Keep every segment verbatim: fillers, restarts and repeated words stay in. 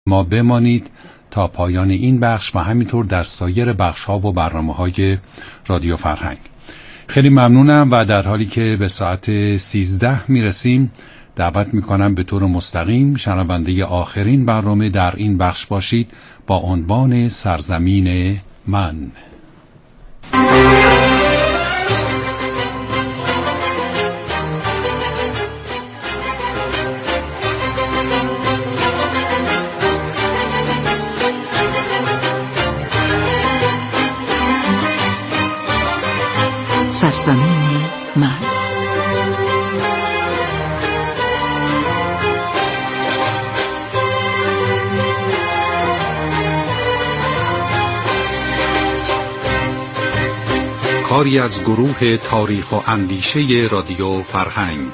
ما بمانید تا پایان این بخش و همینطور در سایر بخش ها و برنامه های رادیو فرهنگ. خیلی ممنونم و در حالی که به ساعت سیزده میرسیم دعوت میکنم به طور مستقیم شنونده آخرین برنامه در این بخش باشید با عنوان سرزمین من. سرزمین من. کاری از گروه تاریخ و اندیشه رادیو فرهنگ.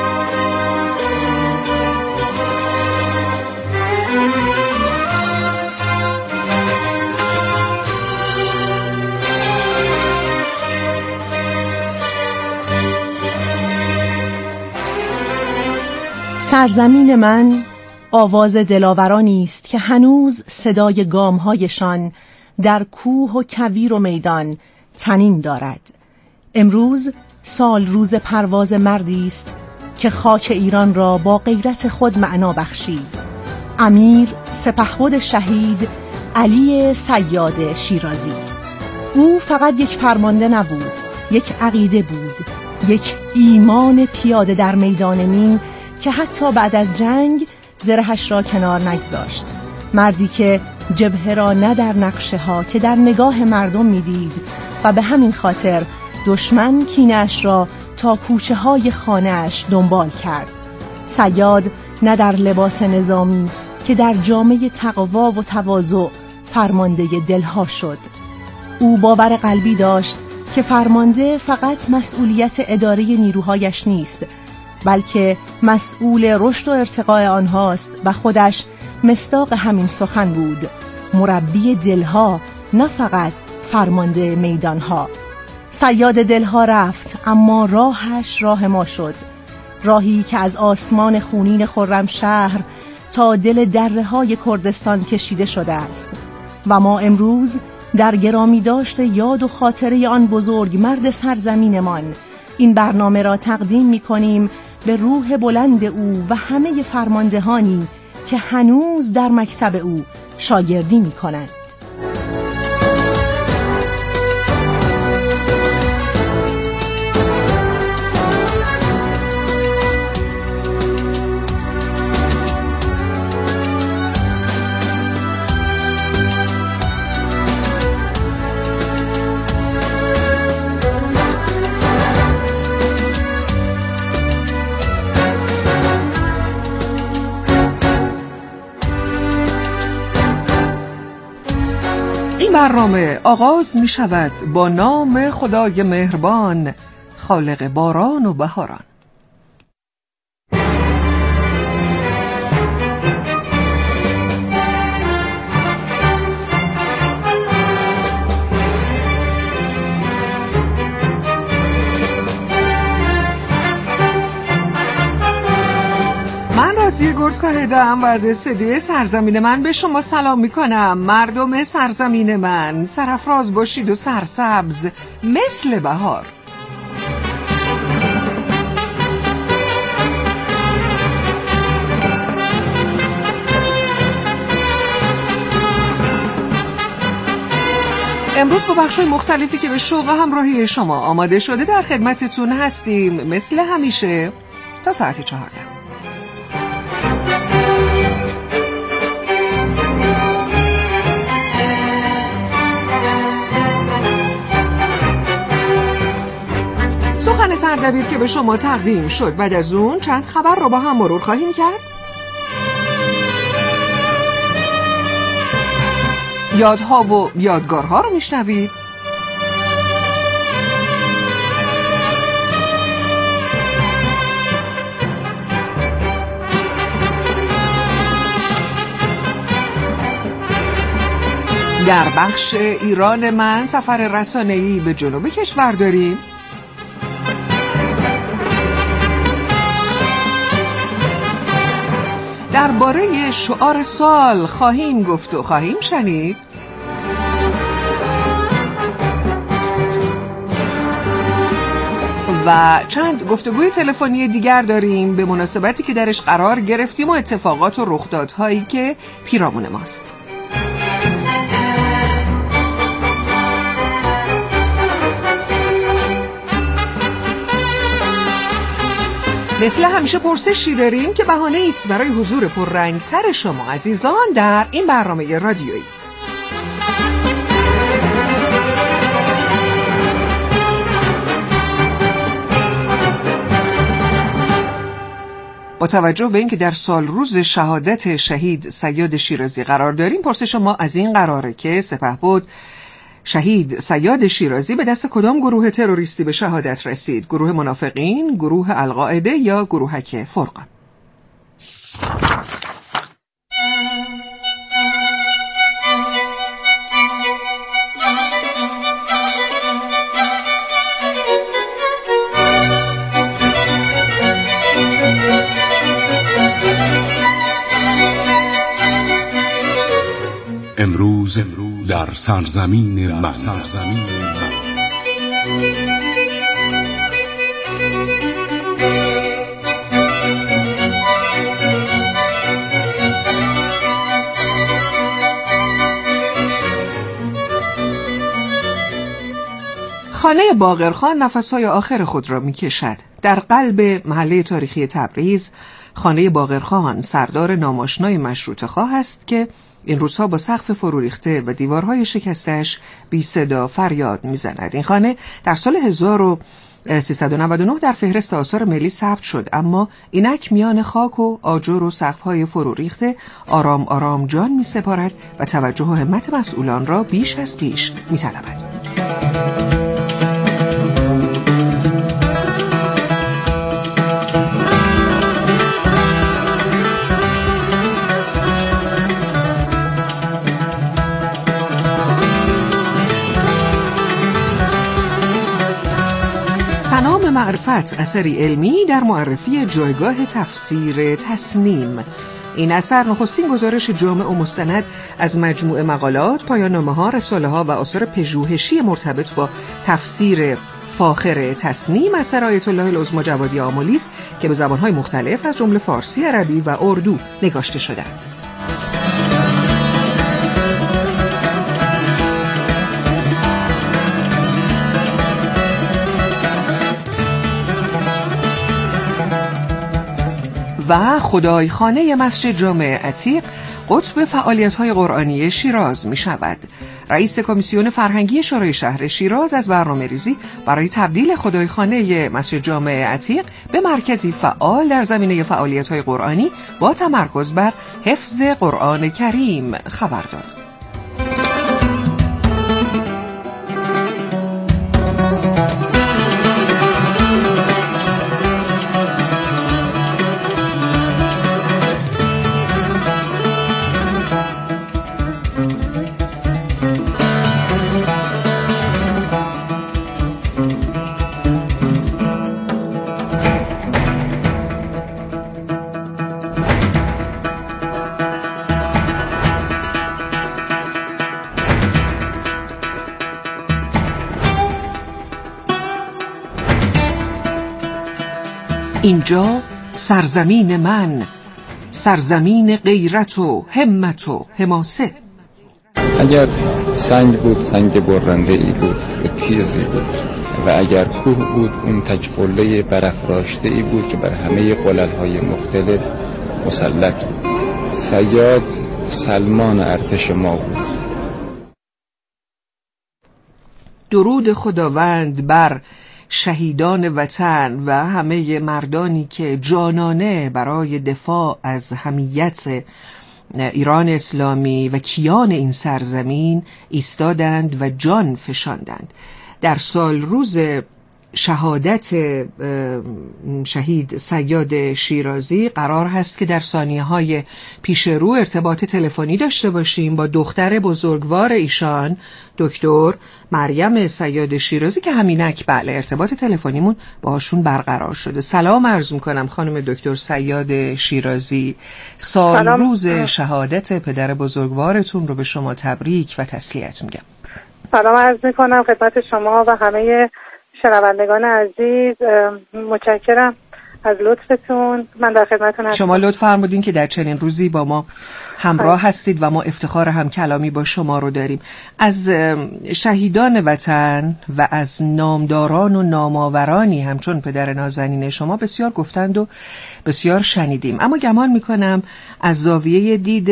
سرزمین من آواز دلاورانی است که هنوز صدای گام‌هایشان در کوه و کویر و میدان طنین دارد. امروز سال روز پرواز مردی است که خاک ایران را با غیرت خود معنا بخشید. امیر سپهبد شهید علی صیاد شیرازی. او فقط یک فرمانده نبود، یک عقیده بود، یک ایمان پیاده در میدان نین که حتی بعد از جنگ زرهش را کنار نگذاشت. مردی که جبهه را نه در نقشه ها که در نگاه مردم میدید و به همین خاطر دشمن کینه‌اش را تا کوچه های خانه‌اش دنبال کرد. صیاد نه در لباس نظامی که در جامه تقوا و تواضع فرمانده دلها شد. او باور قلبی داشت که فرمانده فقط مسئولیت اداره نیروهایش نیست، بلکه مسئول رشد و ارتقاء آنهاست و خودش مصداق همین سخن بود. مربی دلها، نه فقط فرمانده میدانها. صیاد دلها رفت، اما راهش راه ما شد. راهی که از آسمان خونین خرمشهر تا دل دره های کردستان کشیده شده است و ما امروز در گرامی داشت یاد و خاطره آن بزرگ مرد سرزمینمان این برنامه را تقدیم می کنیم به روح بلند او و همه فرماندهانی که هنوز در مکتب او شاگردی می کنند. برنامه آغاز می شود با نام خدای مهربان، خالق باران و بهاران. رازی گردکاهدم و از استدیوی سرزمین من به شما سلام می کنم. مردم سرزمین من، سرافراز باشید و سرسبز مثل بهار. امروز با بخش‌های مختلفی که به شوق همراهی شما آماده شده در خدمتتون هستیم، مثل همیشه تا ساعت چهارده. سخن سردبیر که به شما تقدیم شد، بعد از اون چند خبر رو با هم مرور خواهیم کرد. یادها و یادگارها رو میشنوید. در بخش ایران من سفر رسانه‌ای به جنوب کشور داریم. در درباره شعار سال خواهیم گفت و خواهیم شنید. و چند گفتگوی تلفنی دیگر داریم به مناسبتی که درش قرار گرفتیم و اتفاقات و رخدادهایی که پیرامون ماست. مثل همیشه پرسشی داریم که بهانه است برای حضور پررنگتر شما عزیزان در این برنامه رادیویی. با توجه به اینکه در سال روز شهادت شهید صیاد شیرازی قرار داریم، پرسش ما از این قراره که سپهبد شهید صیاد شیرازی به دست کدام گروه تروریستی به شهادت رسید؟ گروه منافقین، گروه القاعده یا گروهک فرقان؟ امروز در سرزمین من. سرزمین من. خانه باقرخان نفس‌های آخر خود را می‌کشد. در قلب محله تاریخی تبریز، خانه باقرخان سردار ناماشنای مشروطه‌خواه است که این روزها با سقف فرو ریخته و دیوارهای شکستش بی صدا فریاد میزند. این خانه در سال هزار و سیصد و نود و نه در فهرست آثار ملی ثبت شد، اما اینک میان خاک و آجر و سقف‌های فرو ریخته آرام آرام جان می‌سپارد و توجه و همت مسئولان را بیش از پیش می‌طلبد. سنام معرفت، اثری علمی در معرفی جایگاه تفسیر تصنیم. این اثر نخستین گزارش جامع و مستند از مجموعه مقالات، پایان‌نامه‌ها، رساله‌ها و آثار پژوهشی مرتبط با تفسیر فاخر تصنیم اثر آیت الله العظمی جوادی آملی است که به زبان‌های مختلف از جمله فارسی، عربی و اردو نگاشته شده‌اند. و خدای خانه مسجد جامع عتیق قطب فعالیت‌های قرآنی شیراز می شود. رئیس کمیسیون فرهنگی شورای شهر شیراز از برنامه‌ریزی برای تبدیل خدای خانه مسجد جامع عتیق به مرکزی فعال در زمینه فعالیت‌های قرآنی با تمرکز بر حفظ قرآن کریم خبر داد. اینجا سرزمین من، سرزمین غیرت و همت و حماسه. اگر سنگ بود سنگ برنده ای بود و تیزی بود، و اگر کوه بود اون تک قله برافراشته ای بود که بر همه قلل‌های مختلف مسلط بود. صیاد سلمان ارتش ما بود. درود خداوند بر شهیدان وطن و همه مردانی که جانانه برای دفاع از حمیت ایران اسلامی و کیان این سرزمین ایستادند و جان فشاندند. در سال روز شهادت شهید صیاد شیرازی قرار هست که در ثانیه‌های پیش رو ارتباط تلفنی داشته باشیم با دختر بزرگوار ایشان، دکتر مریم صیاد شیرازی، که همینک بله ارتباط تلفنیمون باهاشون برقرار شده. سلام عرض می‌کنم خانم دکتر صیاد شیرازی. سال سلام. روز شهادت پدر بزرگوارتون رو به شما تبریک و تسلیت میگم. سلام عرض می‌کنم خدمت شما و همه شنوندگان عزیز. متشکرم از لطفتون. من در خدمتتون هستم. شما لطف فرمودین که در چنین روزی با ما همراه هستید و ما افتخار هم کلامی با شما رو داریم. از شهیدان وطن و از نامداران و نامآورانی همچون پدر نازنین شما بسیار گفتند و بسیار شنیدیم، اما گمان میکنم از زاویه دید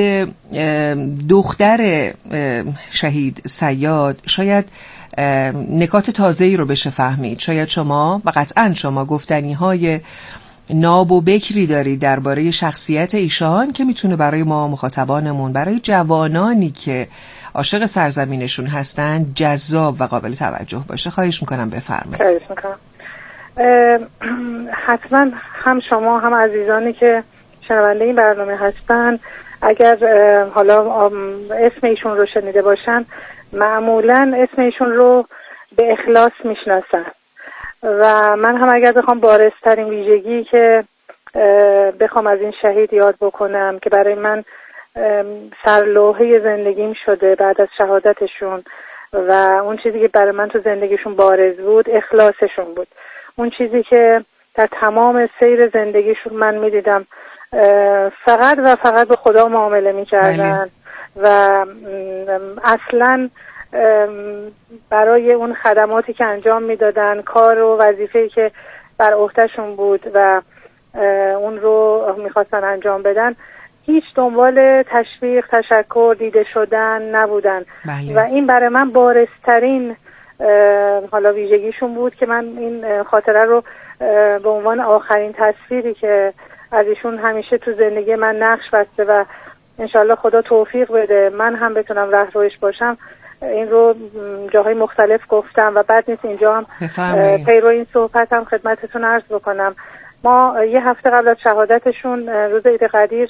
دختر شهید صیاد شاید نکات تازه‌ای رو بشه فهمید. شاید شما و قطعاً شما گفتنی‌های ناب و بکری دارید درباره شخصیت ایشان که میتونه برای ما مخاطبانمون، برای جوانانی که عاشق سرزمینشون هستن، جذاب و قابل توجه باشه. خواهش میکنم بفرمایید. خواهش میکنم. حتما هم شما هم عزیزانی که شنونده این برنامه هستن اگر حالا اسم ایشون رو شنیده باشن، معمولا اسم ایشون رو به اخلاص میشناسن و من هم اگر بخوام بارزترین ویژگی که بخوام از این شهید یاد بکنم که برای من سرلوحه زندگیم شده بعد از شهادتشون و اون چیزی که برای من تو زندگیشون بارز بود، اخلاصشون بود. اون چیزی که در تمام سیر زندگیشون من میدیدم فقط و فقط به خدا معامله میکردن و اصلا برای اون خدماتی که انجام میدادن، کار و وظیفه‌ای که بر عهدهشون بود و اون رو میخواستن انجام بدن، هیچ دنبال تشویق، تشکر، دیده شدن نبودن. بله. و این برای من بارزترین حالا ویژگیشون بود که من این خاطره رو به عنوان آخرین تصویری که از ایشون همیشه تو زندگی من نقش بسته و انشالله خدا توفیق بده من هم بتونم رهروش باشم، این رو جاهای مختلف گفتم و بعد نیست اینجا هم پیرو این صحبت هم خدمتتون عرض بکنم. ما یه هفته قبل از شهادتشون روز عید قدیر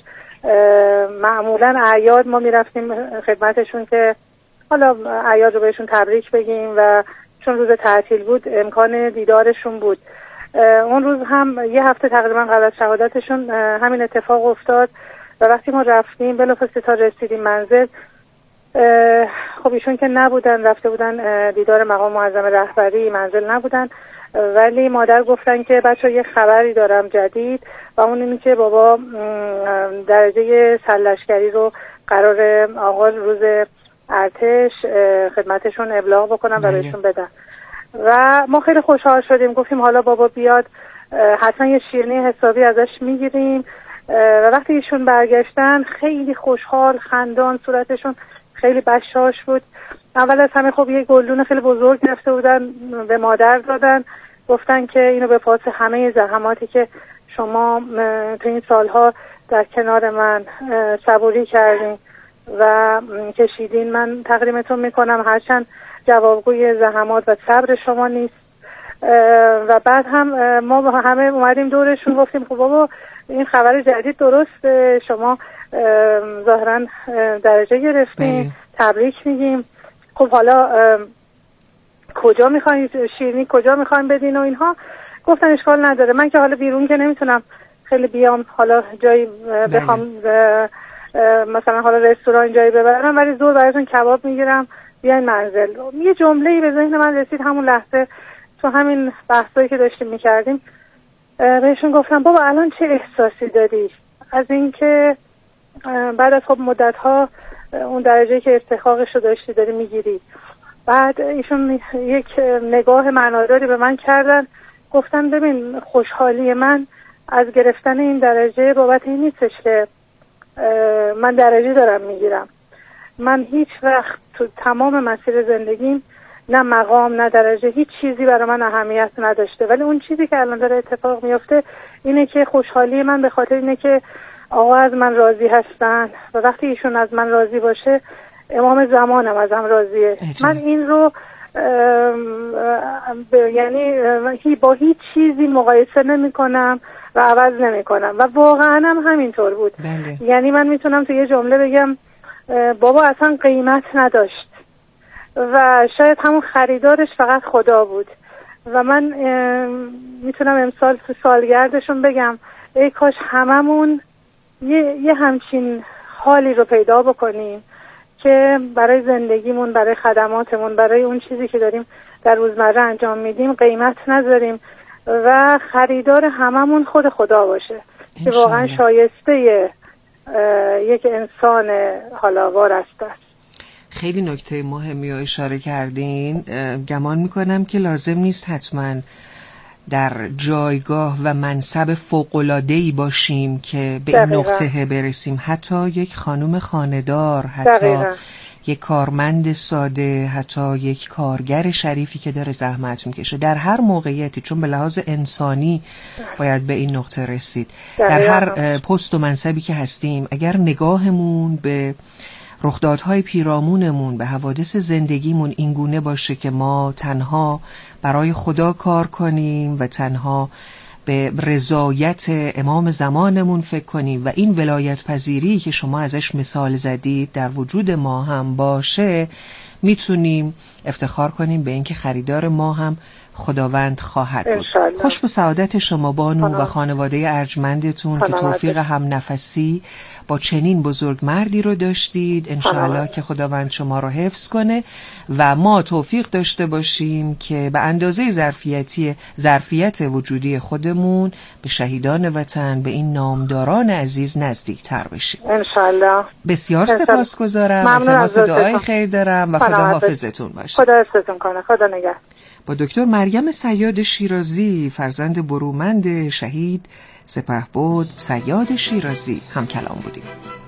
معمولا اعیاد ما میرفتیم خدمتشون که حالا اعیاد رو بهشون تبریک بگیم و چون روز تعطیل بود امکان دیدارشون بود. اون روز هم یه هفته تقریبا قبل از شهادتشون همین اتفاق افتاد و وقتی ما رفتیم بلافاصله تا رسیدیم منزل، خب ایشون که نبودن، رفته بودن دیدار مقام معظم رهبری، منزل نبودن، ولی مادر گفتن که بچه یه خبری دارم جدید و اون اینی که بابا درجه سرلشکری رو قرار آقا روز ارتش خدمتشون ابلاغ بکنن و بهشون بدن و ما خیلی خوشحال شدیم. گفتیم حالا بابا بیاد حتما یه شیرینی حسابی ازش میگیریم و وقتی ایشون برگشتن خیلی خوشحال، خندان، صورتشون خیلی بشاش بود. اول از همه خب یه گلدون خیلی بزرگ گرفته بودن به مادر دادن، گفتن که اینو به پاس همه زحماتی که شما تو این سالها در کنار من صبوری کردین و کشیدین، من تقدیمتون میکنم، هرچند جوابگوی زحمات و صبر شما نیست. و بعد هم ما همه اومدیم دورشون گفتیم خب بابا این خبر جدید درست، شما ظاهرا درجه گرفتین، تبریک میگیم، خب حالا کجا میخواین شیرینی کجا میخواین بدین و اینها. گفتن اشکال نداره، من که حالا بیرون که نمیتونم خیلی بیام حالا جایی بخوام مثلا حالا رستوران جایی ببرم، ولی زور براتون کباب میگیرم بیاین منزل. یه جمله‌ای به ذهن من رسید همون لحظه تو همین بحثایی که داشتیم میکردیم، بهشون گفتم بابا الان چه احساسی داری از اینکه بعد از خب مدت‌ها اون درجه که استحقاقش رو داشتی داری میگیری. بعد ایشون یک نگاه معناداری به من کردن، گفتن ببین خوشحالی من از گرفتن این درجه بابت این نیستش که من درجه دارم میگیرم، من هیچ وقت تو تمام مسیر زندگیم نه مقام نه درجه هیچ چیزی برای من اهمیت نداشته، ولی اون چیزی که الان داره اتفاق میفته اینه که خوشحالی من به خاطر اینه که آقا از من راضی هستن و وقتی ایشون از من راضی باشه امام زمانم ازم راضیه. من این رو یعنی با هیچ چیزی مقایسه نمی کنم و عوض نمی کنم و واقعا هم همینطور بود. بله. یعنی من میتونم تو یه جمله بگم بابا اصلا قیمت نداشت و شاید همون خریدارش فقط خدا بود و من میتونم امسال تو سالگردشون بگم ای کاش هممون یه, یه همچین حالی رو پیدا بکنیم که برای زندگیمون، برای خدماتمون، برای اون چیزی که داریم در روزمره انجام میدیم قیمت نذاریم و خریدار هممون خود خدا باشه که واقعا شایسته یک انسان حالاوار است. خیلی نکته مهمی رو اشاره کردین. گمان میکنم که لازم نیست حتما در جایگاه و منصب فوق‌العاده‌ای باشیم که به این نقطه برسیم. حتی یک خانم خانه‌دار، حتی دقیقا. یک کارمند ساده، حتی یک کارگر شریفی که داره زحمت میکشه در هر موقعیتی، چون به لحاظ انسانی باید به این نقطه رسید. دقیقا. در هر پست و منصبی که هستیم اگر نگاهمون به رخدادهای پیرامونمون، به حوادث زندگیمون اینگونه باشه که ما تنها برای خدا کار کنیم و تنها به رضایت امام زمانمون فکر کنیم و این ولایت پذیری که شما ازش مثال زدید در وجود ما هم باشه، میتونیم افتخار کنیم به اینکه خریدار ما هم خداوند خواهد بود. خوش به سعادت شما بانو و خانواده ارجمندتون که توفیق هم نفسی با چنین بزرگ مردی رو داشتید. انشاءالله که خداوند شما رو حفظ کنه و ما توفیق داشته باشیم که به اندازه ظرفیتی ظرفیت وجودی خودمون به شهیدان وطن، به این نامداران عزیز نزدیک تر بشیم انشاءالله. بسیار سپاسگزارم. التماس دعای خیر دارم و خدا حافظتون باشه. خدا حفظتون کنه. خدا نگهدار. با دکتر مریم صیاد شیرازی، فرزند برومند شهید سپهبد صیاد شیرازی هم کلام بودیم.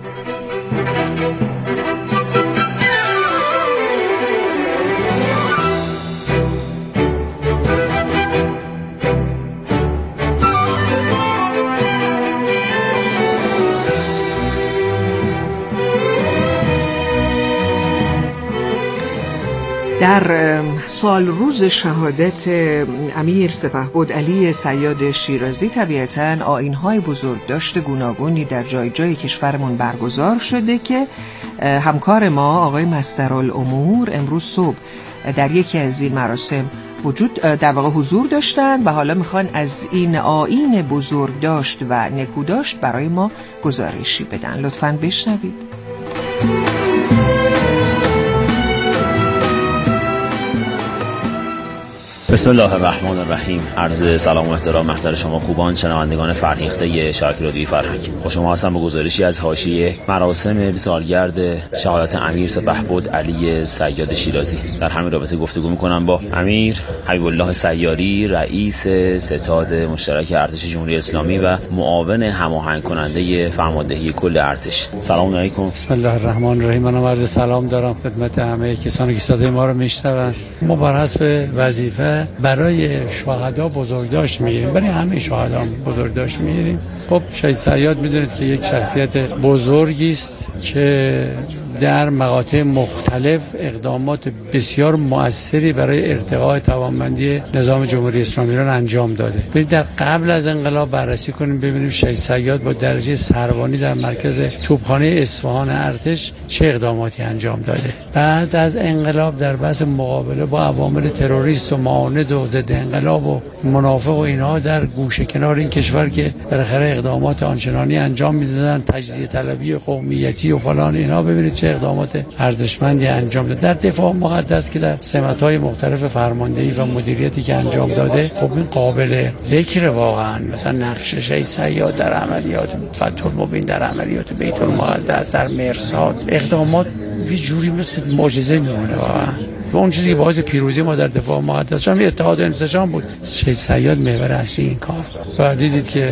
در سال روز شهادت امیر سپهبد علی صیاد شیرازی طبیعتاً آیین‌های بزرگداشت گوناگونی در جای جای کشورمون برگزار شده که همکار ما آقای مسترالامور امروز صبح در یکی از این مراسم وجود در واقع حضور داشتن و حالا میخوان از این آیین بزرگداشت و نکوداشت برای ما گزارشی بدن. لطفاً بشنوید. بسم الله الرحمن الرحیم. عرض سلام و احترام محضر شما خوبان شنوندگان فرهیخته شبکه رادیویی فرهنگ. با شما هستم با گزارشی از حاشیه مراسم سالگرد شهادت امیر سپهبد علی صیاد شیرازی. در همین رابطه گفتگو می‌کنم با امیر حبیب الله سیاری، رئیس ستاد مشترک ارتش جمهوری اسلامی و معاون هماهنگ کننده فرماندهی کل ارتش. سلام علیکم. بسم الله الرحمن الرحیم. من عرض سلام دارم خدمت همه کسانی که صدای ما رو میشنوند. ما بر حسب وظیفه برای شهدا بزرگداشت میگیریم، برای همه شهدا بزرگداشت میگیریم. خب شهید صیاد میدونید که یک شخصیت بزرگی است که در مقاطع مختلف اقدامات بسیار مؤثری برای ارتقاء توانمندی نظام جمهوری اسلامی ایران انجام داده. برید در قبل از انقلاب بررسی کنیم ببینیم شهید صیاد با درجه سروانی در مرکز توپخانه اصفهان ارتش چه اقداماتی انجام داده. بعد از انقلاب در بحث مقابله با عوامل تروریست و معاند و ضد انقلاب و منافق و اینها در گوشه کنار این کشور که بالاخره اقدامات آنچنانی انجام میدادن، تجزیه طلبی قومیتی و فلان، اینها ببینید چه اقدامات ارزشمندی انجام داده. در دفاع مقدس که در سمت‌های مختلف فرماندهی و مدیریتی که انجام داده، خب این قابل ذکر واقعا. مثلا نقش شهید صیاد در عملیات فتح المبین، در عملیات بیت المقدس، در مرصاد، اقدامات یه جوری مثل معجزه میمونه واقعا. و اون چیزی که باعث پیروزی ما در دفاع مقدس شد اتحاد و انسجام بود. شهید صیاد محور اصلی این کار. و دیدید که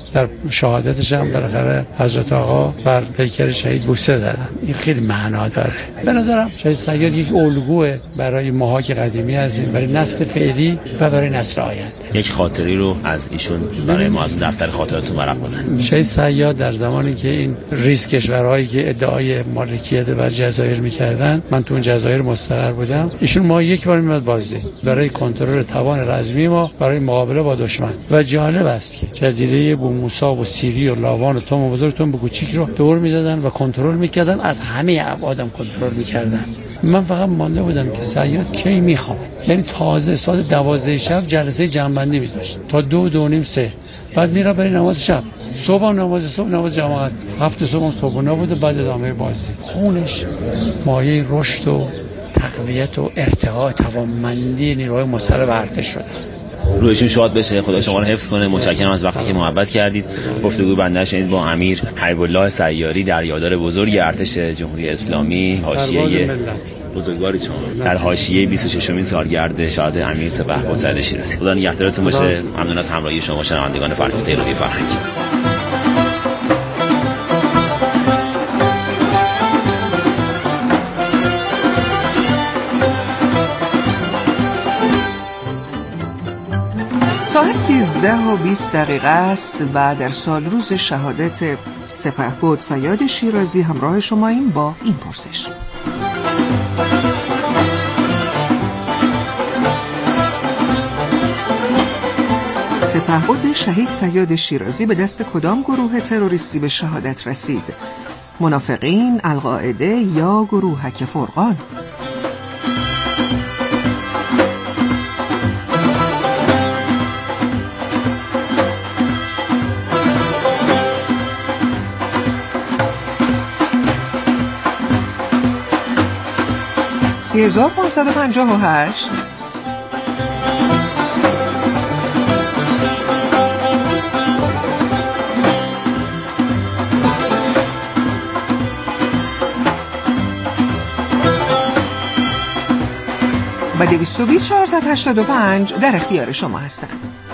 در شهادتش هم بالاخره حضرت آقا بر پیکر شهید بوسه زدن. این خیلی معنا داره. به نظرم شهید صیاد یک الگوه برای ماها که قدیمی هستیم، برای نسل فعلی و برای نسل آینده. یک خاطری رو از ایشون برای ما از دفتر خاطراتون ورق بزن. شهید صیاد در زمانی که این ریس کشورهایی که ادعای مالکیت بر جزایر می‌کردن، من تو اون جزایر مستقر بودم، ایشون ما یک بار میاد بازدید برای کنترل توان رزمی ما برای مقابله با دشمن. و جالب است که جزیره بو موسی و سیری و لاوان و توم و بزرگ توم کوچیک رو دور می‌زدن و کنترل می‌کردن، از همه ابعادم کنترل می‌کردن. من فقط مانده بودم که صیاد کی میخوام، یعنی تازه ساعت دوازده شب جلسه جمع‌بندی می‌ذاشت تا دو دو نیم سه، بعد میره برای نماز شب، صبح نماز صبح نماز جماعت، هفت صبح صبحونه بود و بعد ادامه بازی. خونش مایه رشد و تقویت و ارتقاء توانمندی نیروهای مسلح و ارتش شده است. رویشون شاد بشه، خدا شما رو حفظ کنه. متشکرم از وقتی که محبت کردید. گفتگوی بنده شنید با امیر حبیب الله سیاری، دریادار بزرگ ارتش جمهوری اسلامی، حاشیه بزرگواری شما در حاشیه بیست و ششمین سالگرد شهادت امیر سپهبد سید شیرازی. خدا نگهدارتون باشه. ممنون از همراهی شما شنوندگان فرهیخته رادیو فرهنگ. ساعت سیزده و بیست دقیقه است و در سال روز شهادت سپهبد سید شیرازی همراه شما این با این پرسش: سپهبد شهید سید شیرازی به دست کدام گروه تروریستی به شهادت رسید؟ منافقین، القاعده یا گروهک فرقان؟ سی هزار پانصد و پنجاه و هشت و دویست و بیست چهارصد و هشتاد و پنج در اختیار شما هستند.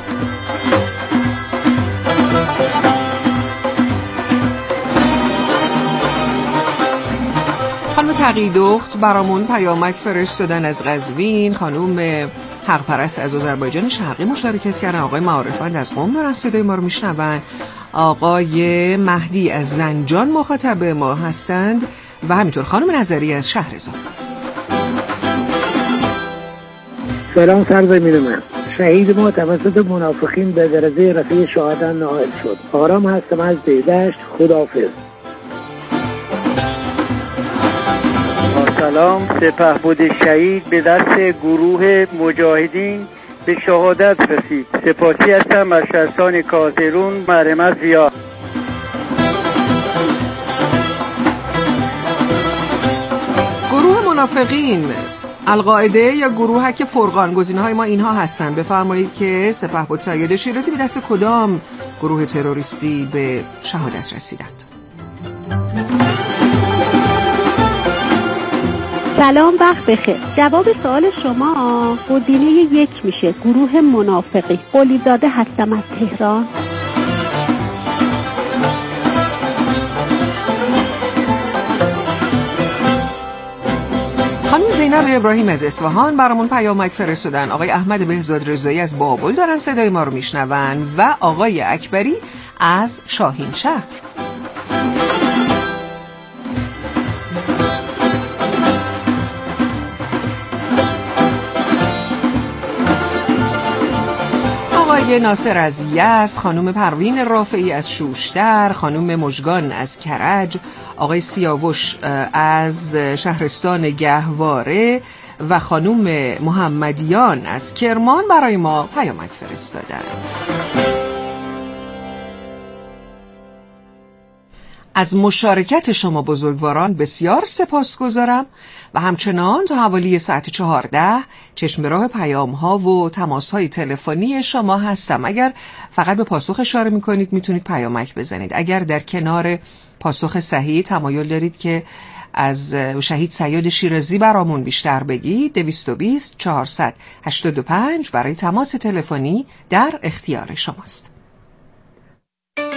خانم تقی‌دخت برامون پیامک فرستادن از قزوین، خانم حق پرست از آذربایجان شرقی مشارکت کردن، آقای معارفند از قم دارن صدای ما رو میشنون، آقای مهدی از زنجان مخاطب ما هستند و همینطور خانم نظری از شهرزاد. سلام سرزمین من، شهید ما توسط منافقین به درجه رفیع شهادت نائل شد. آرام هستم از دیدشت. خداحافظ. سلام، سپهبد شهید به دست گروه مجاهدین به شهادت رسید. سپاسی هستم از شهرستان کازرون مرمت زیاد. گروه منافقین، القاعده یا گروهک فرقان، گزینه‌های ما اینها هستن. بفرمایید که سپهبد سید شیرازی به دست کدام گروه تروریستی به شهادت رسیدند؟ سلام، وقت بخیر. جواب سوال شما گزینه یک میشه، گروه منافقی. قلیزاده هستم از تهران. خانم زینب ابراهیم از اصفهان برامون پیامک فرستادن، آقای احمد بهزاد رضایی از بابل دارن صدای ما رو میشنون و آقای اکبری از شاهین شهر. آقای ناصر از یزد، خانم پروین رافعی از شوشتر، خانم مژگان از کرج، آقای سیاوش از شهرستان گهواره و خانم محمدیان از کرمان برای ما پیامک فرستادن. از مشارکت شما بزرگواران بسیار سپاسگزارم و همچنان تا حوالی ساعت چهارده چشم به راه پیام ها و تماس های تلفنی شما هستم. اگر فقط به پاسخ اشاره میکنید میتونید پیامک بزنید. اگر در کنار پاسخ صحیح تمایل دارید که از شهید سید شیرازی برامون بیشتر بگید، دویست و بیست چهارصد و هشتاد و پنج برای تماس تلفنی در اختیار شماست.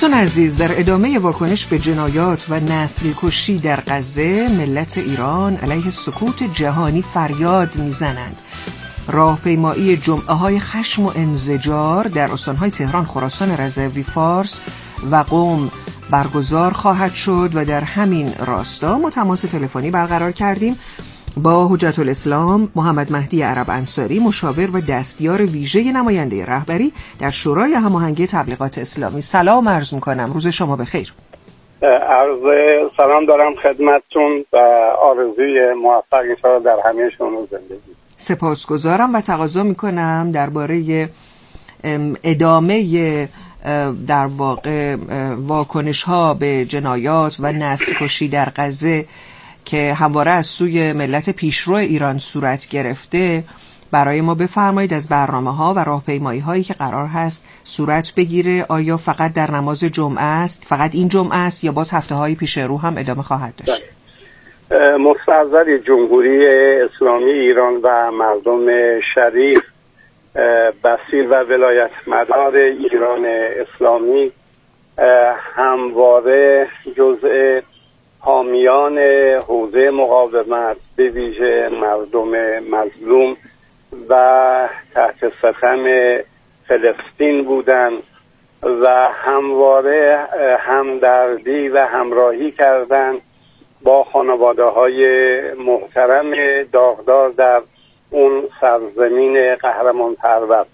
دوستان عزیز، در ادامه واکنش به جنایات و نسل کشی در غزه، ملت ایران علیه سکوت جهانی فریاد میزنند. راهپیمایی جمعه های خشم و انزجار در استانهای تهران، خراسان رضوی، فارس و قم برگزار خواهد شد و در همین راستا ما تماس تلفنی برقرار کردیم با حجت الاسلام محمد مهدی عرب انصاری، مشاور و دستیار ویژه نماینده رهبری در شورای هماهنگی تبلیغات اسلامی. سلام عرض می‌کنم، روز شما بخیر. عرض سلام دارم خدمتتون و آرزوی موفق انشاءالله در همه شما زندگی. سپاسگزارم و تقاضا می‌کنم درباره ادامه در واقع واکنش‌ها به جنایات و نسل کشی در غزه که همواره از سوی ملت پیشرو ایران صورت گرفته برای ما بفرمایید. از برنامه‌ها و راهپیمایی‌هایی که قرار هست صورت بگیره، آیا فقط در نماز جمعه است، فقط این جمعه است، یا باز هفته‌های پیش رو هم ادامه خواهد داشت؟ مستحضر جمهوری اسلامی ایران و مردم شریف بسیل و ولایت مدار ایران اسلامی همواره جزء حامیان حوزه مقاومت به ویژه مردم مظلوم و تحت ستم فلسطین بودند و همواره همدردی و همراهی کردند با خانواده‌های محترم داغدار در اون سرزمین قهرمان پرور.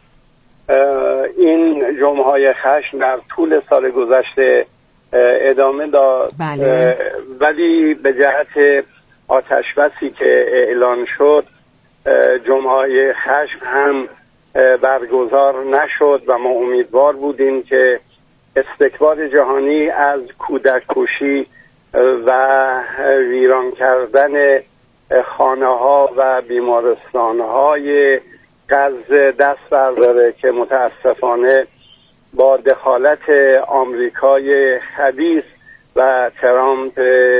این جمعه‌های خشم در طول سال گذشته ادامه داد. بله. ولی به جهت آتشبسی که اعلان شد جمعه‌های خشم هم برگزار نشد و ما امیدوار بودیم که استکبار جهانی از کودک کشی و ویران کردن خانه ها و بیمارستان های غزه دست برداره که متاسفانه با دخالت آمریکای خبیث و ترامپ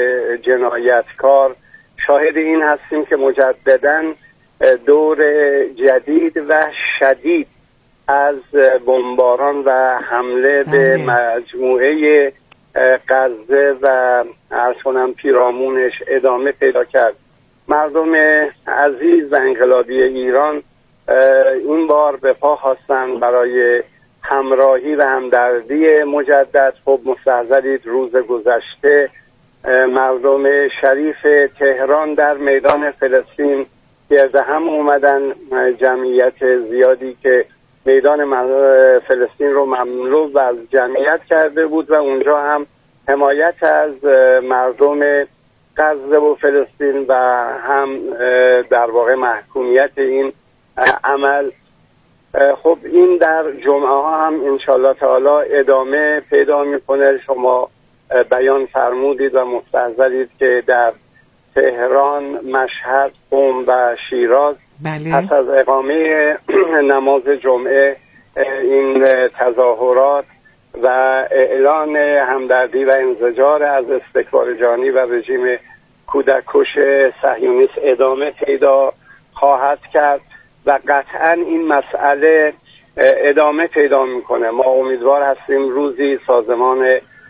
جنایتکار شاهد این هستیم که مجدداً دور جدید و شدید از بمباران و حمله به مجموعه غزه و عرض کنم پیرامونش ادامه پیدا کرد. مردم عزیز و انقلابی ایران این بار به پا خواستند برای همراهی و همدردی مجدد. خب مستحضرید روز گذشته مردم شریف تهران در میدان فلسطین گرد هم اومدن، جمعیت زیادی که میدان فلسطین رو مملو و از جمعیت کرده بود و اونجا هم حمایت از مردم غزه و فلسطین و هم در واقع محکومیت این عمل. خب این در جمعه ها هم انشالله تعالی ادامه پیدا میکنه. شما بیان فرمودید و مستحضرید که در تهران، مشهد، قم و شیراز بله. پس از اقامه نماز جمعه این تظاهرات و اعلان همدردی و انزجار از استکبار جهانی و رژیم کودک کش صهیونیست ادامه پیدا خواهد کرد و قطعا این مسئله ادامه پیدا میکنه. ما امیدوار هستیم روزی سازمان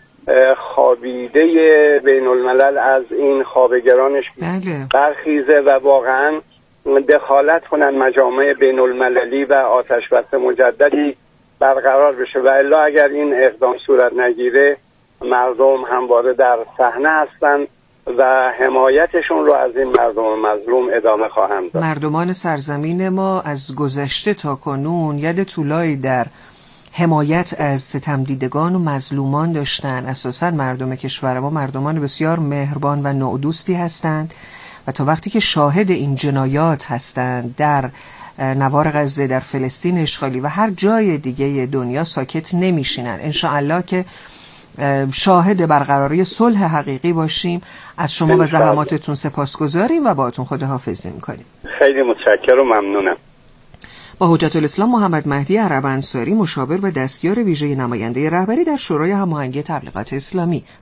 خوابیده بین الملل از این خوابگرانش بله. برخیزه و واقعا دخالت کنن مجامع بین المللی و آتش بس مجددی برقرار بشه و الا اگر این اقدام صورت نگیره مردم همواره در صحنه هستن و حمایتشون رو از این مردم مظلوم ادامه خواهند داد. مردمان سرزمین ما از گذشته تا کنون ید طولایی در حمایت از ستمدیدگان و مظلومان داشتن. اساساً مردم کشور ما مردمان بسیار مهربان و نودوستی هستند و تا وقتی که شاهد این جنایات هستند در نوار غزه، در فلسطین اشغالی و هر جای دیگه دنیا ساکت نمیشینن. انشاءالله که شاهد برقراری صلح حقیقی باشیم. از شما و زحماتتون سپاسگزاریم و باهاتون خداحافظی میکنیم. خیلی متشکرم و ممنونم. با حجت الاسلام محمد مهدی عرب انصاری، مشاور و دستیار ویژه نماینده رهبری در شورای هماهنگی تبلیغات اسلامی.